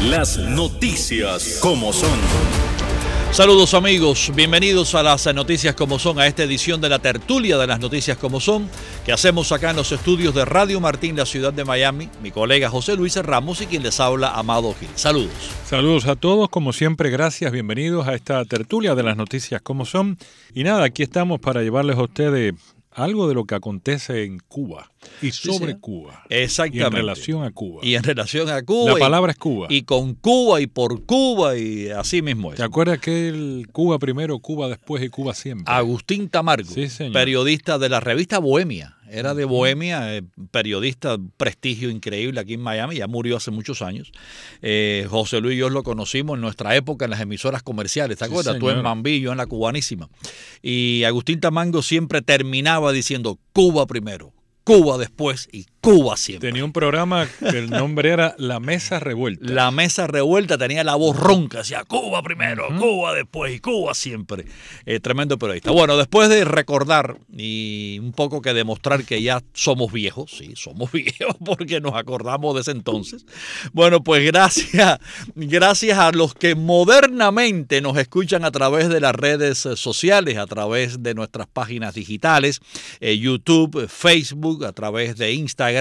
Las noticias como son. Saludos amigos, bienvenidos a las noticias como son, a esta edición de la tertulia de las noticias como son, que hacemos acá en los estudios de Radio Martín, la ciudad de Miami, mi colega José Luis Ramos y quien les habla, Amado Gil. Saludos. Saludos a todos, como siempre, gracias, bienvenidos a esta tertulia de las noticias como son. Y nada, aquí estamos para llevarles a ustedes algo de lo que acontece en Cuba y sobre Cuba. Exactamente. Y en relación a Cuba. Y en relación a Cuba. La palabra es Cuba. Y con Cuba y por Cuba y así mismo es. ¿Te acuerdas que el Cuba primero, Cuba después y Cuba siempre? Agustín Tamargo, sí, señor, periodista de la revista Bohemia. Era de Bohemia, periodista, prestigio increíble aquí en Miami, ya murió hace muchos años. José Luis y yo lo conocimos en nuestra época en las emisoras comerciales, ¿te acuerdas? Tú en Mambí, yo en la Cubanísima. Y Agustín Tamargo siempre terminaba diciendo Cuba primero, Cuba después y Cuba siempre. Tenía un programa que el nombre era La Mesa Revuelta. La Mesa Revuelta, tenía la voz ronca, decía Cuba primero, Cuba después y Cuba siempre. Tremendo periodista. Bueno, después de recordar y un poco que demostrar que ya somos viejos, sí, somos viejos porque nos acordamos de ese entonces. Bueno, pues gracias a los que modernamente nos escuchan a través de las redes sociales, a través de nuestras páginas digitales, YouTube, Facebook, a través de Instagram,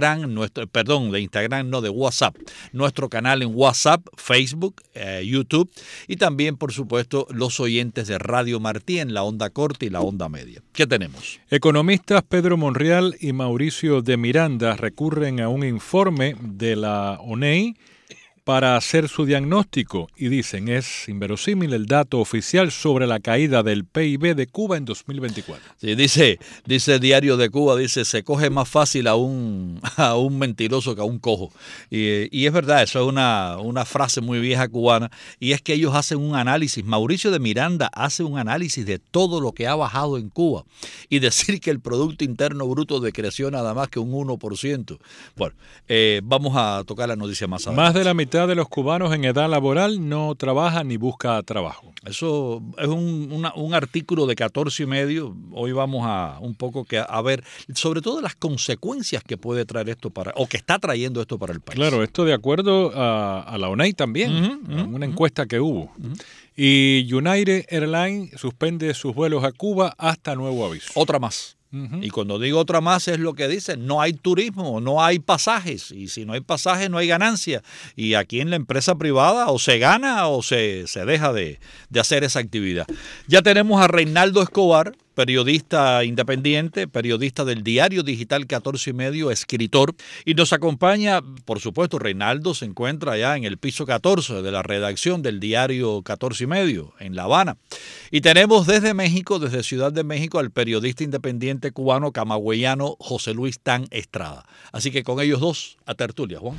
de WhatsApp, nuestro canal en WhatsApp, Facebook, YouTube y también, por supuesto, los oyentes de Radio Martí en la onda corta y la onda media. ¿Qué tenemos? Economistas Pedro Monreal y Mauricio de Miranda recurren a un informe de la ONEI para hacer su diagnóstico y dicen es inverosímil el dato oficial sobre la caída del PIB de Cuba en 2024. Sí, dice Diario de Cuba, dice se coge más fácil a un mentiroso que a un cojo. Y es verdad, eso es una frase muy vieja cubana y es que ellos hacen un análisis, Mauricio de Miranda hace un análisis de todo lo que ha bajado en Cuba y decir que el Producto Interno Bruto decreció nada más que un 1%. Bueno, vamos a tocar la noticia más adelante. Más de la mitad de los cubanos en edad laboral no trabaja ni busca trabajo. Eso es un artículo de 14 y medio. Hoy vamos a un poco a ver sobre todo las consecuencias que puede traer esto o que está trayendo esto para el país. Claro, esto de acuerdo a la ONEI también, una encuesta que hubo. Y United Airlines suspende sus vuelos a Cuba hasta nuevo aviso. Otra más. Y cuando digo otra más es lo que dicen, no hay turismo, no hay pasajes, y si no hay pasajes no hay ganancia, y aquí en la empresa privada o se gana o se deja de hacer esa actividad. Ya tenemos a Reinaldo Escobar, periodista independiente, periodista del diario digital 14 y medio, escritor, y nos acompaña, por supuesto, Reinaldo se encuentra allá en el piso 14 de la redacción del diario 14 y medio, en La Habana. Y tenemos desde México, desde Ciudad de México, al periodista independiente cubano camagüeyano José Luis Tan Estrada. Así que con ellos dos, a tertulia, Juan.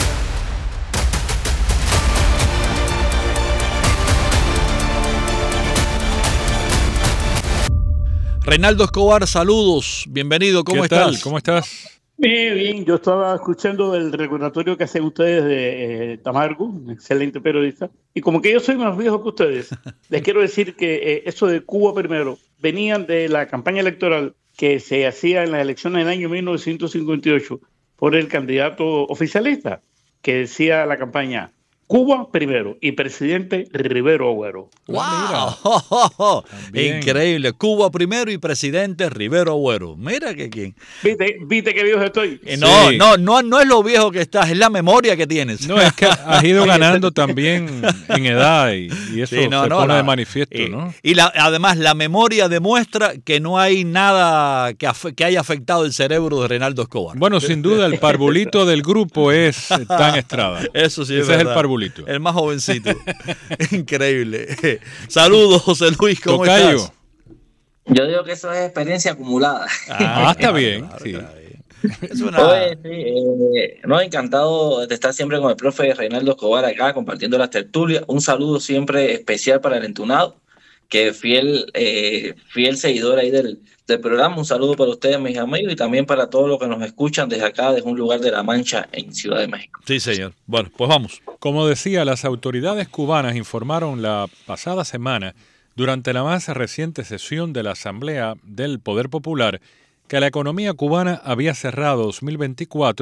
Reinaldo Escobar, saludos, bienvenido, ¿cómo estás? ¿Cómo estás? Bien, yo estaba escuchando el recordatorio que hacen ustedes de Tamargo, un excelente periodista, y como que yo soy más viejo que ustedes, les quiero decir que eso de Cuba primero venían de la campaña electoral que se hacía en las elecciones del año 1958 por el candidato oficialista, que decía la campaña Cuba primero y presidente Rivero Agüero. ¡Wow! Increíble. Cuba primero y presidente Rivero Agüero. Mira que quién. ¿Viste qué viejo estoy? No, sí. no es lo viejo que estás, es la memoria que tienes. No, es que has ido ganando también en edad y eso sí, se pone de manifiesto, ¿no? Y además la memoria demuestra que no hay nada que haya afectado el cerebro de Reinaldo Escobar. Bueno, sin duda el parvulito del grupo es Tan Estrada. Eso sí, ese es el parvulito. El más jovencito. Increíble. Saludos, José Luis, ¿cómo Tocayo. estás? Yo digo que eso es experiencia acumulada. Está bien. Claro, sí. Es Oye, sí, encantado de estar siempre con el profe Reinaldo Escobar acá compartiendo las tertulias. Un saludo siempre especial para el entunado, que es fiel seguidor ahí del programa. Un saludo para ustedes, mis amigos, y también para todos los que nos escuchan desde acá, desde un lugar de La Mancha, en Ciudad de México. Sí, señor. Bueno, pues vamos. Como decía, las autoridades cubanas informaron la pasada semana, durante la más reciente sesión de la Asamblea del Poder Popular, que la economía cubana había cerrado 2024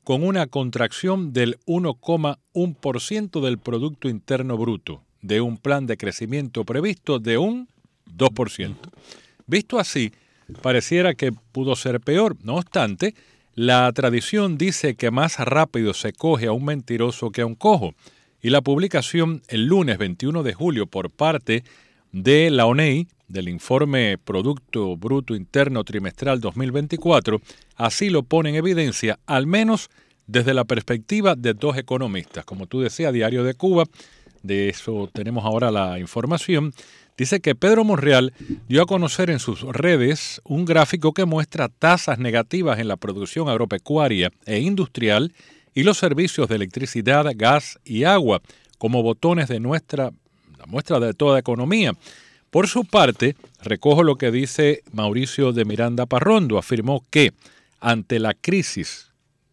con una contracción del 1,1% del Producto Interno Bruto, de un plan de crecimiento previsto de un 2%. Visto así, pareciera que pudo ser peor. No obstante, la tradición dice que más rápido se coge a un mentiroso que a un cojo, y la publicación el lunes 21 de julio por parte de la ONEI, del informe Producto Bruto Interno Trimestral 2024, así lo pone en evidencia, al menos desde la perspectiva de dos economistas. Como tú decías, Diario de Cuba, de eso tenemos ahora la información, dice que Pedro Monreal dio a conocer en sus redes un gráfico que muestra tasas negativas en la producción agropecuaria e industrial y los servicios de electricidad, gas y agua como botones de la muestra de toda economía. Por su parte, recojo lo que dice Mauricio de Miranda Parrondo. Afirmó que ante las cifras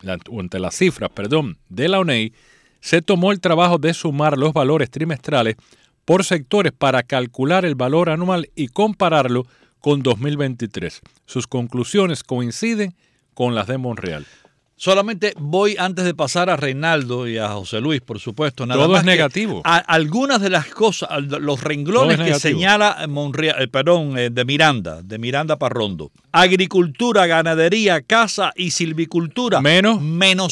de la ONEI, se tomó el trabajo de sumar los valores trimestrales por sectores para calcular el valor anual y compararlo con 2023. Sus conclusiones coinciden con las de Monreal. Solamente voy, antes de pasar a Reinaldo y a José Luis, por supuesto. Nada todo más es negativo. Algunas de las cosas, los renglones que señala Monreal, de Miranda Parrondo. Agricultura, ganadería, caza y silvicultura. Menos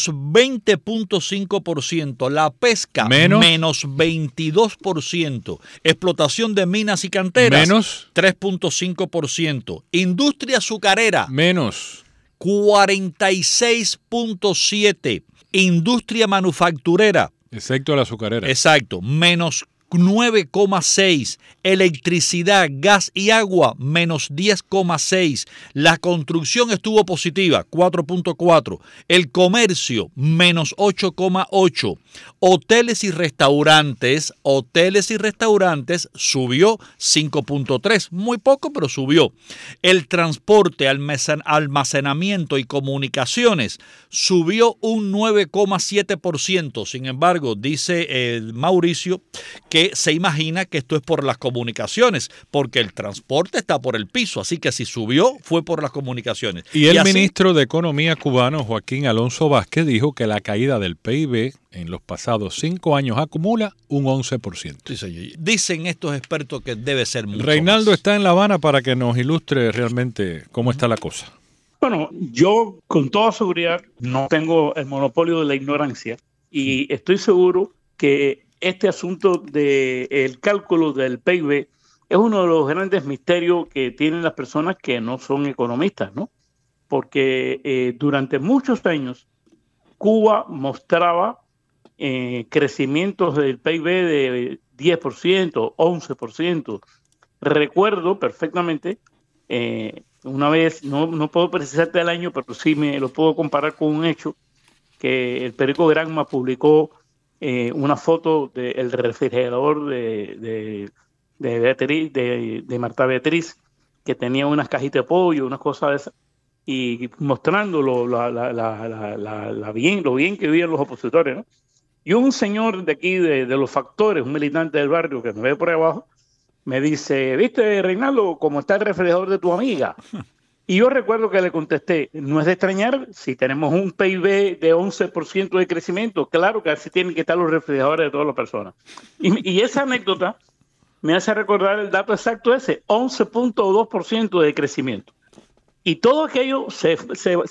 20.5%. La pesca, menos 22%. Explotación de minas y canteras, menos 3.5%. Industria azucarera, menos 46.7%. Industria manufacturera, excepto la azucarera, exacto, menos 9,6%. Electricidad, gas y agua, menos 10,6%. La construcción estuvo positiva, 4,4%. El comercio, menos 8,8%. Hoteles y restaurantes subió 5,3%. Muy poco, pero subió. El transporte, almacenamiento y comunicaciones subió un 9,7%. Sin embargo, dice Mauricio que se imagina que esto es por las comunicaciones, porque el transporte está por el piso, así que si subió fue por las comunicaciones. Y el ministro de Economía cubano, Joaquín Alonso Vázquez, dijo que la caída del PIB en los pasados 5 años acumula un 11%. Sí, señor. Dicen estos expertos que debe ser mucho Reinaldo más. Está en La Habana para que nos ilustre realmente cómo está la cosa. Bueno, yo con toda seguridad no tengo el monopolio de la ignorancia y estoy seguro que este asunto del cálculo del PIB es uno de los grandes misterios que tienen las personas que no son economistas, ¿no? Porque durante muchos años Cuba mostraba crecimientos del PIB de 10%, 11%. Recuerdo perfectamente, una vez, no puedo precisarte el año, pero sí me lo puedo comparar con un hecho, que el periódico Granma publicó una foto del refrigerador de Beatriz, de Marta Beatriz, que tenía unas cajitas de pollo, unas cosas de esas, y mostrando lo bien que vivían los opositores, ¿no? Y un señor de aquí, de los factores, un militante del barrio que me ve por ahí abajo, me dice, ¿viste, Reinaldo, cómo está el refrigerador de tu amiga? Y yo recuerdo que le contesté, no es de extrañar, si tenemos un PIB de 11% de crecimiento, claro que así tienen que estar los refrigeradores de todas las personas. Y esa anécdota me hace recordar el dato exacto ese, 11.2% de crecimiento. Y todo aquello se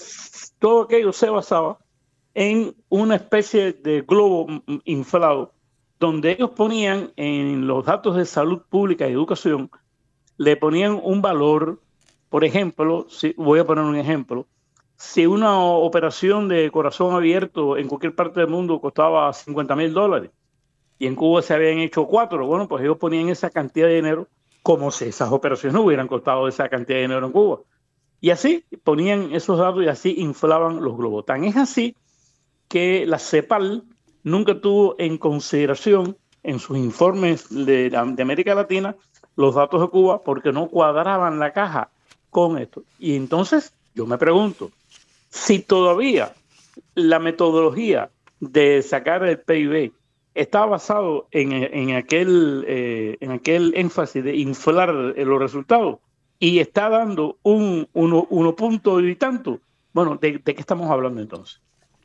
basaba en una especie de globo inflado, donde ellos ponían en los datos de salud pública y educación, le ponían un valor. Por ejemplo, voy a poner un ejemplo, si una operación de corazón abierto en cualquier parte del mundo costaba $50,000 y en Cuba se habían hecho 4, bueno, pues ellos ponían esa cantidad de dinero como si esas operaciones no hubieran costado esa cantidad de dinero en Cuba. Y así ponían esos datos y así inflaban los globos. Tan es así que la CEPAL nunca tuvo en consideración en sus informes de América Latina los datos de Cuba porque no cuadraban la caja con esto. Y entonces yo me pregunto, si todavía la metodología de sacar el PIB está basado en aquel énfasis de inflar los resultados y está dando uno punto y tanto, bueno, ¿de qué estamos hablando entonces?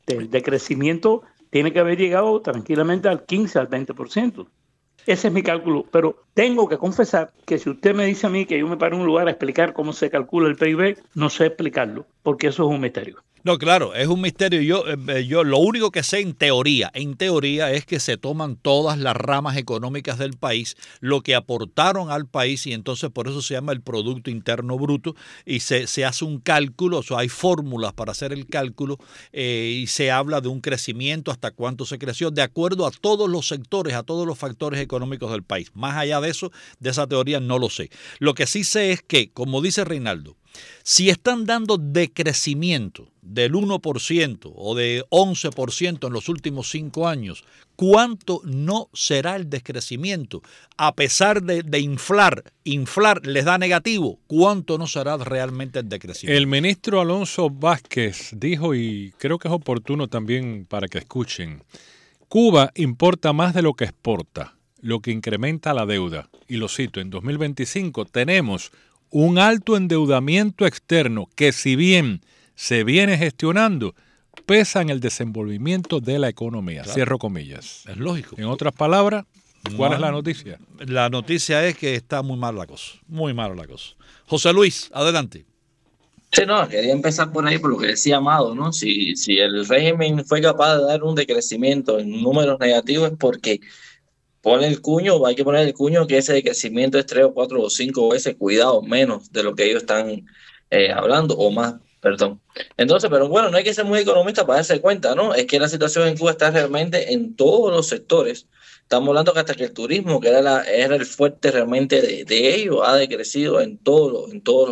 de crecimiento tiene que haber llegado tranquilamente al 15, al 20%. Ese es mi cálculo, pero tengo que confesar que si usted me dice a mí que yo me paro en un lugar a explicar cómo se calcula el PIB, no sé explicarlo, porque eso es un misterio. No, claro, es un misterio. Yo lo único que sé en teoría es que se toman todas las ramas económicas del país, lo que aportaron al país, y entonces por eso se llama el Producto Interno Bruto, y se hace un cálculo, o sea, hay fórmulas para hacer el cálculo, y se habla de un crecimiento, hasta cuánto se creció, de acuerdo a todos los sectores, a todos los factores económicos del país. Más allá de eso, de esa teoría no lo sé. Lo que sí sé es que, como dice Reinaldo, si están dando decrecimiento del 1% o de 11% en los últimos 5 años, ¿cuánto no será el decrecimiento? A pesar de inflar les da negativo, ¿cuánto no será realmente el decrecimiento? El ministro Alonso Vázquez dijo, y creo que es oportuno también para que escuchen, Cuba importa más de lo que exporta, lo que incrementa la deuda. Y lo cito, en 2025 tenemos un alto endeudamiento externo que, si bien se viene gestionando, pesa en el desenvolvimiento de la economía. Claro. Cierro comillas. Es lógico. En otras palabras, ¿cuál es la noticia? La noticia es que está muy mal la cosa. Muy mala la cosa. José Luis, adelante. Sí, no, quería empezar por ahí, por lo que decía Amado, ¿no? Si el régimen fue capaz de dar un decrecimiento en números negativos es porque pone el cuño, hay que poner el cuño que ese decrecimiento es 3 o 4 o 5 veces, cuidado, menos de lo que ellos están hablando, o más, perdón. Entonces, pero bueno, no hay que ser muy economista para darse cuenta, ¿no? Es que la situación en Cuba está realmente en todos los sectores. Estamos hablando que hasta que el turismo, que era el fuerte realmente de ellos, ha decrecido en todos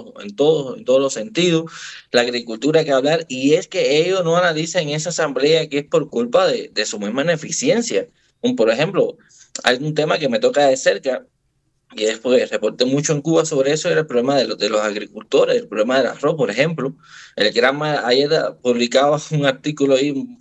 los sentidos. La agricultura hay que hablar, y es que ellos no analizan en esa asamblea que es por culpa de su misma ineficiencia. Por ejemplo, hay un tema que me toca de cerca, y después reporté mucho en Cuba sobre eso, era el problema de los agricultores, el problema del arroz, por ejemplo. El Granma ayer publicaba un artículo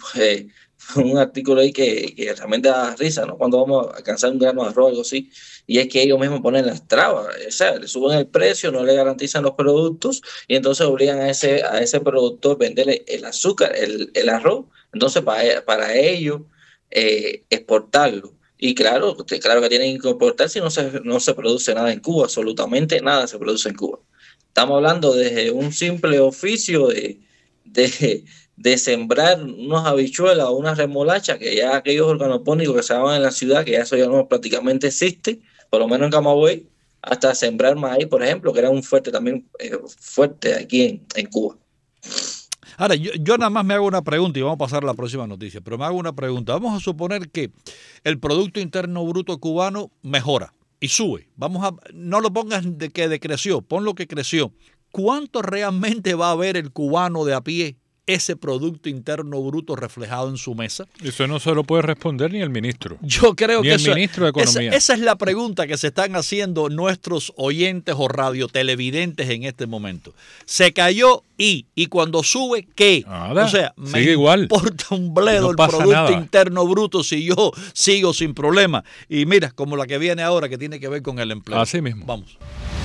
ahí que realmente da risa, ¿no? Cuando vamos a alcanzar un grano de arroz o algo así, y es que ellos mismos ponen las trabas, o sea, le suben el precio, no le garantizan los productos, y entonces obligan a ese productor a venderle el azúcar, el arroz, entonces para ellos exportarlo. Y claro que tienen que importar si no se produce nada en Cuba, absolutamente nada se produce en Cuba. Estamos hablando desde un simple oficio de sembrar unas habichuelas o una remolacha, que ya aquellos organopónicos que se daban en la ciudad, que ya eso ya no prácticamente existe, por lo menos en Camagüey, hasta sembrar maíz, por ejemplo, que era un fuerte también fuerte aquí en Cuba. Ahora, yo nada más me hago una pregunta y vamos a pasar a la próxima noticia, pero me hago una pregunta. Vamos a suponer que el Producto Interno Bruto cubano mejora y sube. No lo pongas de que decreció, pon lo que creció. ¿Cuánto realmente va a ver el cubano de a pie ese Producto Interno Bruto reflejado en su mesa? Eso no se lo puede responder ni el ministro. Yo creo que el ministro de Economía. Esa es la pregunta que se están haciendo nuestros oyentes o radiotelevidentes en este momento. Se cayó y cuando sube, ¿qué? Nada, o sea, sigue igual. importa un bledo no el Producto nada. Interno Bruto si yo sigo sin problema. Y mira, como la que viene ahora que tiene que ver con el empleo. Así mismo. Vamos.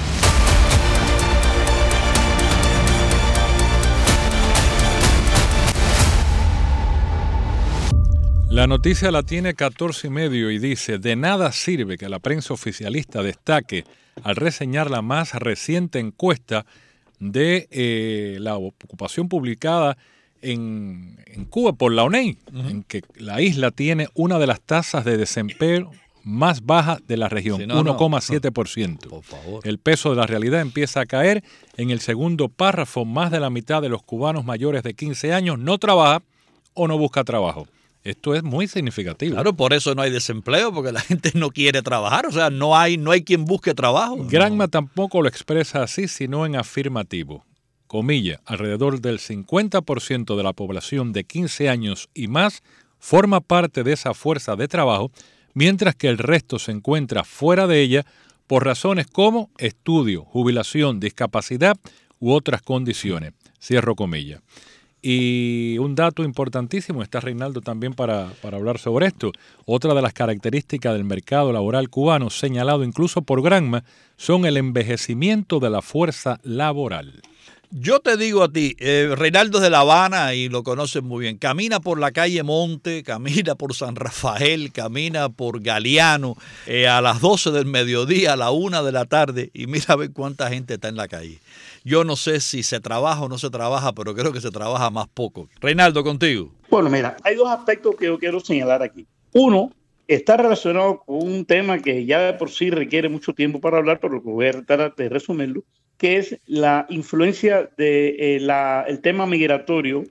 La noticia la tiene 14 y medio y dice: de nada sirve que la prensa oficialista destaque al reseñar la más reciente encuesta de la ocupación publicada en Cuba por la ONEI, en que la isla tiene una de las tasas de desempleo más bajas de la región, 1,7%. Por favor. El peso de la realidad empieza a caer. En el segundo párrafo, más de la mitad de los cubanos mayores de 15 años no trabaja o no busca trabajo. Esto es muy significativo. Claro, por eso no hay desempleo, porque la gente no quiere trabajar, o sea, no hay quien busque trabajo. Granma tampoco lo expresa así, sino en afirmativo. Comilla, alrededor del 50% de la población de 15 años y más forma parte de esa fuerza de trabajo, mientras que el resto se encuentra fuera de ella por razones como estudio, jubilación, discapacidad u otras condiciones. Cierro comilla. Y un dato importantísimo, está Reinaldo también para hablar sobre esto. Otra de las características del mercado laboral cubano, señalado incluso por Granma, son el envejecimiento de la fuerza laboral. Yo te digo a ti, Reinaldo es de La Habana y lo conoces muy bien. Camina por la calle Monte, camina por San Rafael, camina por Galeano a las 12 del mediodía, a la 1 de la tarde y mira a ver cuánta gente está en la calle. Yo no sé si se trabaja o no se trabaja, pero creo que se trabaja más poco. Reinaldo, contigo. Bueno, mira, hay dos aspectos que yo quiero señalar aquí. Uno, está relacionado con un tema que ya de por sí requiere mucho tiempo para hablar, pero voy a tratar de resumirlo, que es la influencia del tema migratorio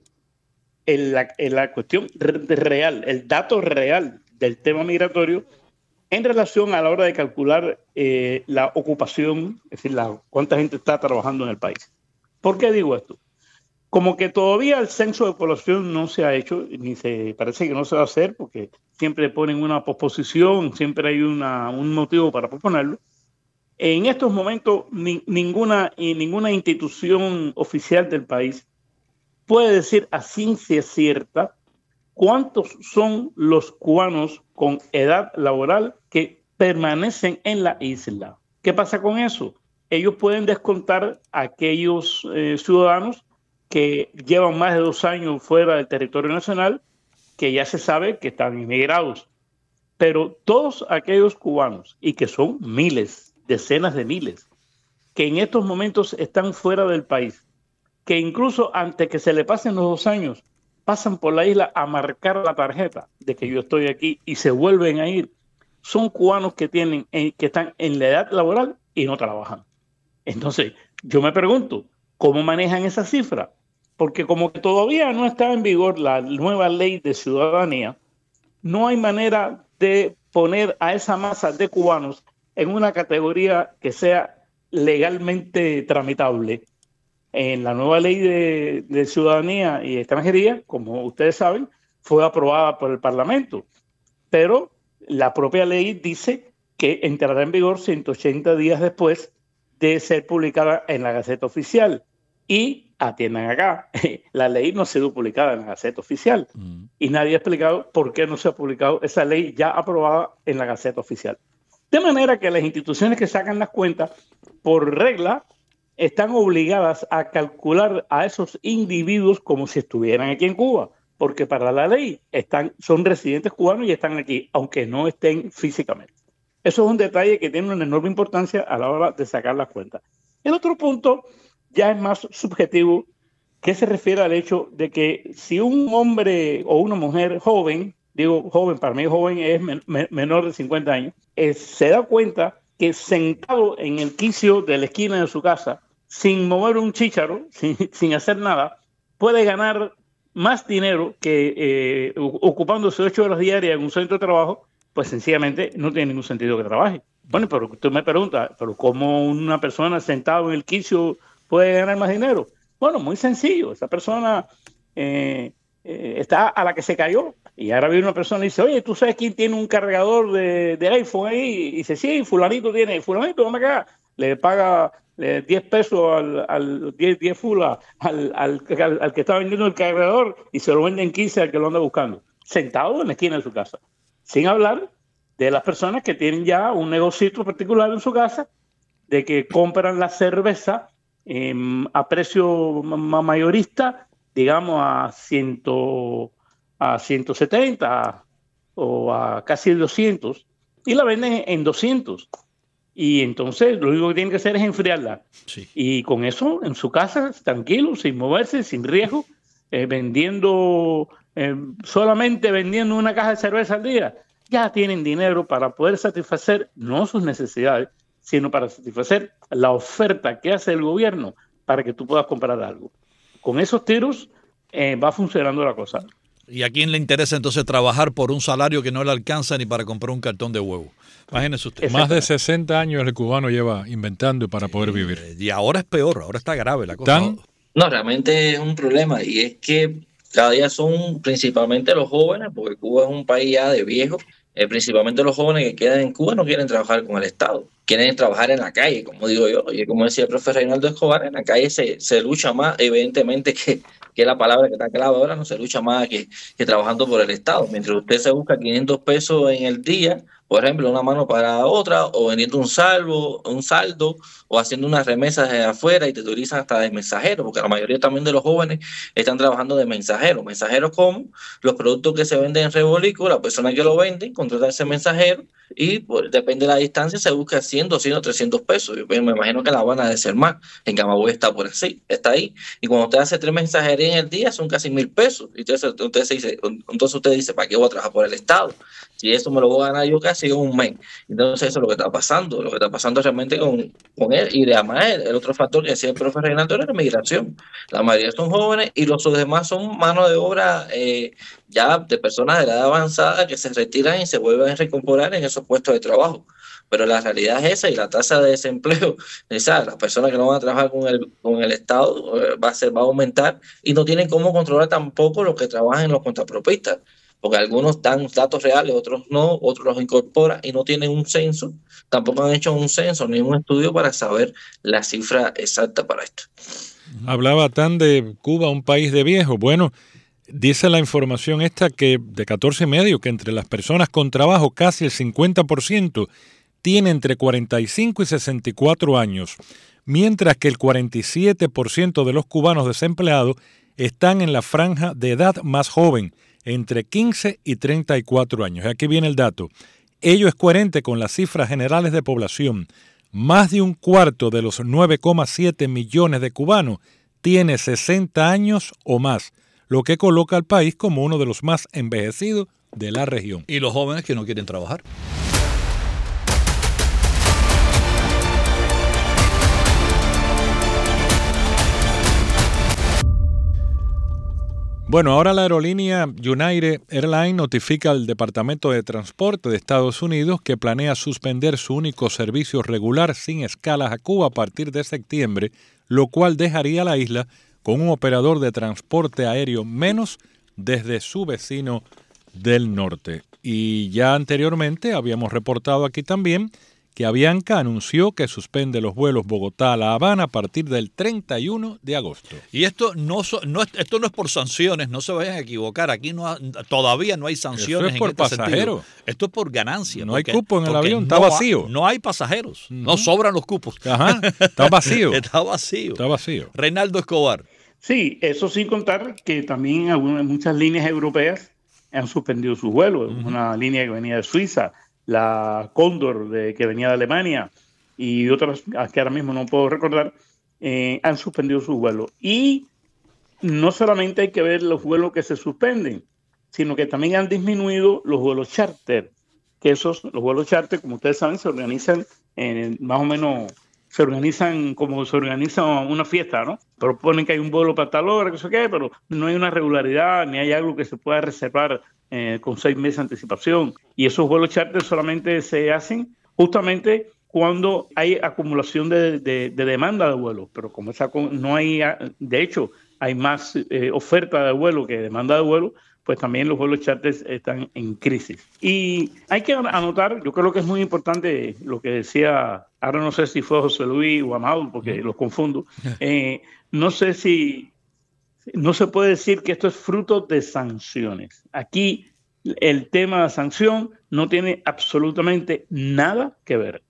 en la cuestión real, el dato real del tema migratorio en relación a la hora de calcular la ocupación, es decir, cuánta gente está trabajando en el país. ¿Por qué digo esto? Como que todavía el censo de población no se ha hecho, ni parece que no se va a hacer, porque siempre ponen una posposición, siempre hay un motivo para posponerlo. En estos momentos, ninguna institución oficial del país puede decir a ciencia cierta cuántos son los cubanos con edad laboral que permanecen en la isla. ¿Qué pasa con eso? Ellos pueden descontar a aquellos ciudadanos que llevan más de 2 años fuera del territorio nacional, que ya se sabe que están inmigrados. Pero todos aquellos cubanos, y que son miles, decenas de miles, que en estos momentos están fuera del país, que incluso antes que se le pasen los 2 años, pasan por la isla a marcar la tarjeta de que yo estoy aquí y se vuelven a ir, son cubanos que están en la edad laboral y no trabajan. Entonces, yo me pregunto, ¿cómo manejan esa cifra? Porque como que todavía no está en vigor la nueva ley de ciudadanía, no hay manera de poner a esa masa de cubanos en una categoría que sea legalmente tramitable. En la nueva ley de ciudadanía y extranjería, como ustedes saben, fue aprobada por el Parlamento, pero la propia ley dice que entrará en vigor 180 días después de ser publicada en la Gaceta Oficial. Y atiendan acá, la ley no ha sido publicada en la Gaceta Oficial y nadie ha explicado por qué no se ha publicado esa ley ya aprobada en la Gaceta Oficial. De manera que las instituciones que sacan las cuentas, por regla, están obligadas a calcular a esos individuos como si estuvieran aquí en Cuba, porque para la ley son residentes cubanos y están aquí, aunque no estén físicamente. Eso es un detalle que tiene una enorme importancia a la hora de sacar las cuentas. El otro punto ya es más subjetivo, que se refiere al hecho de que si un hombre o una mujer joven, digo joven, para mí joven es menor de 50 años, se da cuenta que sentado en el quicio de la esquina de su casa, sin mover un chícharo, sin hacer nada, puede ganar más dinero que ocupándose 8 horas diarias en un centro de trabajo, pues sencillamente no tiene ningún sentido que trabaje. Bueno, pero usted me pregunta, ¿pero cómo una persona sentada en el quicio puede ganar más dinero? Bueno, muy sencillo. Esa persona está a la que se cayó. Y ahora viene una persona y dice, oye, ¿tú sabes quién tiene un cargador de iPhone ahí? Y dice, sí, fulanito tiene. Fulanito, dame acá. Le paga 10 pesos al 10 fula al que está vendiendo el cargador y se lo venden 15 al que lo anda buscando. Sentado en la esquina de su casa. Sin hablar de las personas que tienen ya un negocito particular en su casa, de que compran la cerveza a precio mayorista, digamos a 170 o a casi 200, y la venden en 200. Y entonces lo único que tienen que hacer es enfriarla. Sí. Y con eso, en su casa, tranquilo, sin moverse, sin riesgo, solamente vendiendo una caja de cerveza al día, ya tienen dinero para poder satisfacer no sus necesidades, sino para satisfacer la oferta que hace el gobierno para que tú puedas comprar algo. Con esos tiros va funcionando la cosa. ¿Y a quién le interesa entonces trabajar por un salario que no le alcanza ni para comprar un cartón de huevo? Imagínese usted. Más de 60 años el cubano lleva inventando para poder vivir. Y ahora es peor, ahora está grave la cosa. No, realmente es un problema y es que cada día son principalmente los jóvenes, porque Cuba es un país ya de viejos. Principalmente los jóvenes que quedan en Cuba no quieren trabajar con el Estado, quieren trabajar en la calle, como digo yo, y como decía el profe Reinaldo Escobar, en la calle se lucha más evidentemente que que es la palabra que está clave ahora, no se lucha más que trabajando por el Estado. Mientras usted se busca 500 pesos en el día, por ejemplo, una mano para otra, o vendiendo un saldo, o haciendo unas remesas de afuera y te utilizan hasta de mensajero, porque la mayoría también de los jóvenes están trabajando de mensajeros. Mensajeros como los productos que se venden en Revolíco, la persona que lo vende, contrata a ese mensajero y pues, depende de la distancia, se busca 100, 200, 300 pesos. Yo me imagino que La Habana debe ser más. En Camagüey está por así, está ahí. Y cuando usted hace 3 mensajerías en el día, son casi 1.000 pesos. Y entonces usted dice, ¿para qué voy a trabajar por el Estado? Si eso me lo voy a ganar yo casi en un mes. Entonces eso es lo que está pasando. Lo que está pasando realmente con él. Y además el otro factor que decía el profe Reinaldo era la migración. La mayoría son jóvenes y los demás son mano de obra ya de personas de edad avanzada que se retiran y se vuelven a reincorporar en esos puestos de trabajo. Pero la realidad es esa, y la tasa de desempleo, esa, las personas que no van a trabajar con el Estado va a aumentar, y no tienen cómo controlar tampoco los que trabajan en los contrapropistas, porque algunos dan datos reales, otros no, otros los incorporan y no tienen un censo, tampoco han hecho un censo ni un estudio para saber la cifra exacta para esto. Hablaba tan de Cuba, un país de viejos. Bueno, dice la información esta que de 14 y medio, que entre las personas con trabajo casi el 50% tiene entre 45 y 64 años, mientras que el 47% de los cubanos desempleados están en la franja de edad más joven, entre 15 y 34 años. Aquí viene el dato. Ello es coherente con las cifras generales de población. Más de un cuarto de los 9,7 millones de cubanos tiene 60 años o más, lo que coloca al país como uno de los más envejecidos de la región. Y los jóvenes que no quieren trabajar. Bueno, ahora la aerolínea United Airlines notifica al Departamento de Transporte de Estados Unidos que planea suspender su único servicio regular sin escalas a Cuba a partir de septiembre, lo cual dejaría a la isla con un operador de transporte aéreo menos desde su vecino del norte. Y ya anteriormente habíamos reportado aquí también que Avianca anunció que suspende los vuelos Bogotá a La Habana a partir del 31 de agosto. Y esto no es por sanciones, no se vayan a equivocar. Aquí todavía no hay sanciones. Eso es por en este pasajeros. sentido. Esto es por ganancia. No hay cupo en el avión, está vacío. No hay pasajeros, no sobran los cupos. Ajá, está vacío. Está vacío. Está vacío. Reinaldo Escobar. Sí, eso sin contar que también muchas líneas europeas han suspendido sus vuelos. Una línea que venía de Suiza, la Cóndor que venía de Alemania, y otras que ahora mismo no puedo recordar, han suspendido sus vuelos. Y no solamente hay que ver los vuelos que se suspenden, sino que también han disminuido los vuelos charter, que los vuelos charter, como ustedes saben, se organizan más o menos, se organizan como se organiza una fiesta, ¿no? Pero ponen que hay un vuelo para tal hora, que sé qué, pero no hay una regularidad, ni hay algo que se pueda reservar con 6 meses de anticipación. Y esos vuelos charter solamente se hacen justamente cuando hay acumulación de demanda de vuelos. Pero como no hay, de hecho, hay más oferta de vuelo que demanda de vuelo, pues también los vuelos charter están en crisis. Y hay que anotar, yo creo que es muy importante lo que decía, ahora no sé si fue José Luis o Amado, porque los confundo, no sé si... No se puede decir que esto es fruto de sanciones. Aquí el tema de sanción no tiene absolutamente nada que ver.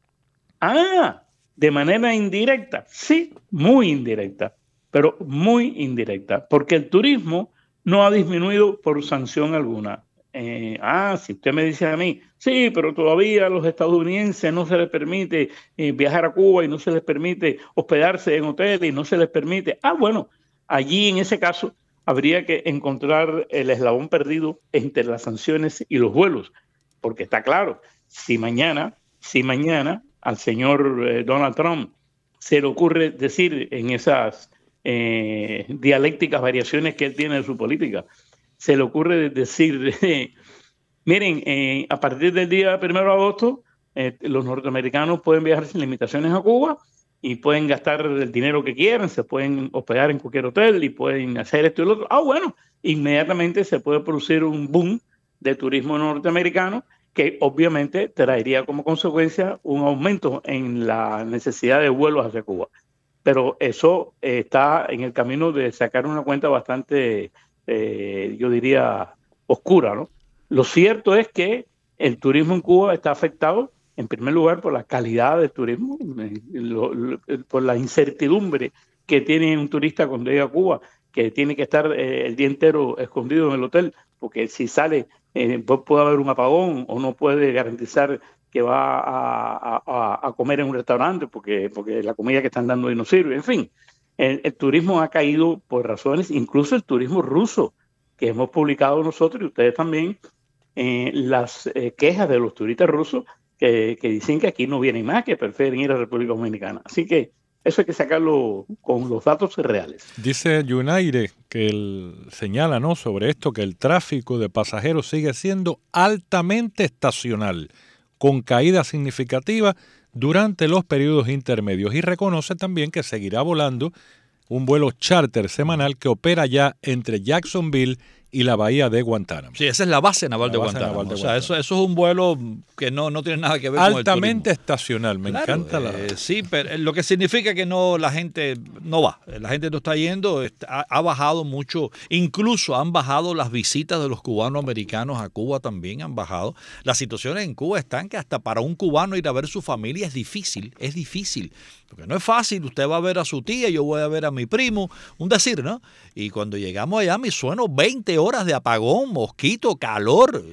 De manera indirecta, sí, muy indirecta, pero muy indirecta, porque el turismo no ha disminuido por sanción alguna. Si usted me dice a mí, sí, pero todavía a los estadounidenses no se les permite viajar a Cuba y no se les permite hospedarse en hoteles y no se les permite. Bueno, allí en ese caso habría que encontrar el eslabón perdido entre las sanciones y los vuelos, porque está claro, si mañana al señor Donald Trump se le ocurre decir en esas dialécticas variaciones que él tiene de su política, se le ocurre decir, miren, a partir del día 1 de agosto, los norteamericanos pueden viajar sin limitaciones a Cuba y pueden gastar el dinero que quieran, se pueden hospedar en cualquier hotel y pueden hacer esto y lo otro. Bueno, inmediatamente se puede producir un boom de turismo norteamericano que obviamente traería como consecuencia un aumento en la necesidad de vuelos hacia Cuba. pero eso está en el camino de sacar una cuenta bastante, yo diría, oscura, ¿no? Lo cierto es que el turismo en Cuba está afectado, en primer lugar, por la calidad del turismo, por la incertidumbre que tiene un turista cuando llega a Cuba, que tiene que estar el día entero escondido en el hotel, porque si sale puede haber un apagón o no puede garantizar que va a comer en un restaurante porque la comida que están dando ahí no sirve. En fin, el turismo ha caído por razones, incluso el turismo ruso, que hemos publicado nosotros y ustedes también, las quejas de los turistas rusos que dicen que aquí no vienen más, que prefieren ir a República Dominicana. Así que eso hay que sacarlo con los datos reales. Dice Yunaire que señala, ¿no?, sobre esto, que el tráfico de pasajeros sigue siendo altamente estacional, con caída significativa durante los periodos intermedios, y reconoce también que seguirá volando un vuelo charter semanal que opera ya entre Jacksonville y la bahía de Guantánamo. Sí, esa es la base naval de Guantánamo. O sea, eso es un vuelo que no tiene nada que ver con el turismo. Altamente estacional, me encanta sí, pero lo que significa que la gente no va. La gente no está yendo, ha bajado mucho. Incluso han bajado las visitas de los cubanos americanos a Cuba, también han bajado. Las situaciones en Cuba están que hasta para un cubano ir a ver su familia es difícil. Porque no es fácil, usted va a ver a su tía, yo voy a ver a mi primo, un decir, ¿no? Y cuando llegamos allá me sueno 20 horas de apagón, mosquito, calor.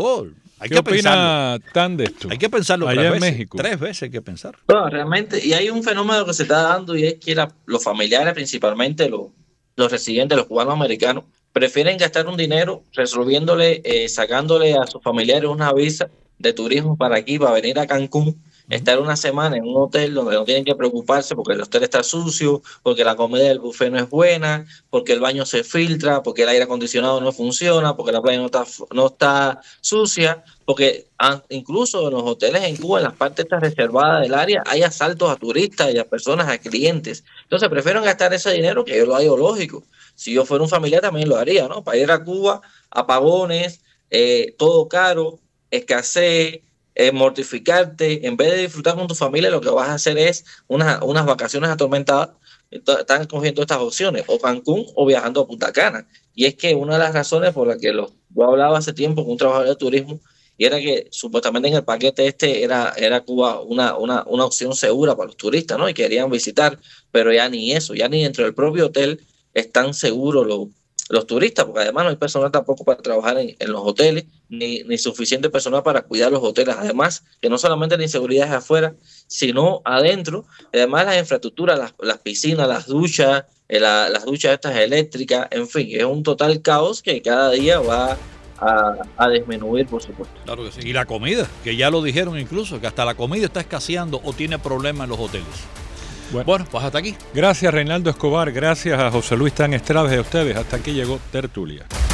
¿Qué opina Tan de esto? Hay que pensarlo allá 3 en veces. México. 3 veces hay que pensar. Bueno, realmente, y hay un fenómeno que se está dando, y es que los familiares, principalmente los residentes, los cubanos americanos, prefieren gastar un dinero resolviéndole, sacándole a sus familiares una visa de turismo para aquí, para venir a Cancún, estar una semana en un hotel donde no tienen que preocuparse porque el hotel está sucio, porque la comida del buffet no es buena, porque el baño se filtra, porque el aire acondicionado no funciona, porque la playa no está sucia, porque incluso en los hoteles en Cuba, en las partes estas reservadas del área, hay asaltos a turistas y a personas, a clientes. Entonces prefieren gastar ese dinero, que yo lo hago lógico. Si yo fuera un familiar también lo haría, ¿no? Para ir a Cuba, apagones, todo caro, escasez, mortificarte, en vez de disfrutar con tu familia, lo que vas a hacer es unas vacaciones atormentadas. Están cogiendo estas opciones, o Cancún o viajando a Punta Cana. Y es que una de las razones por las que yo hablaba hace tiempo con un trabajador de turismo, y era que supuestamente en el paquete era Cuba una opción segura para los turistas, ¿no? Y querían visitar, pero ya ni eso, ya ni dentro del propio hotel están seguros los turistas, porque además no hay personal tampoco para trabajar en los hoteles, ni suficiente personal para cuidar los hoteles. Además, que no solamente la inseguridad es afuera, sino adentro. Además, las infraestructuras, las piscinas, las duchas estas eléctricas, en fin, es un total caos que cada día va a disminuir, por supuesto. Claro que sí. Y la comida, que ya lo dijeron incluso, que hasta la comida está escaseando o tiene problemas en los hoteles. Bueno, pues hasta aquí. Gracias, Reinaldo Escobar. Gracias a José Luis Tan Estrada y a ustedes. Hasta aquí llegó Tertulia.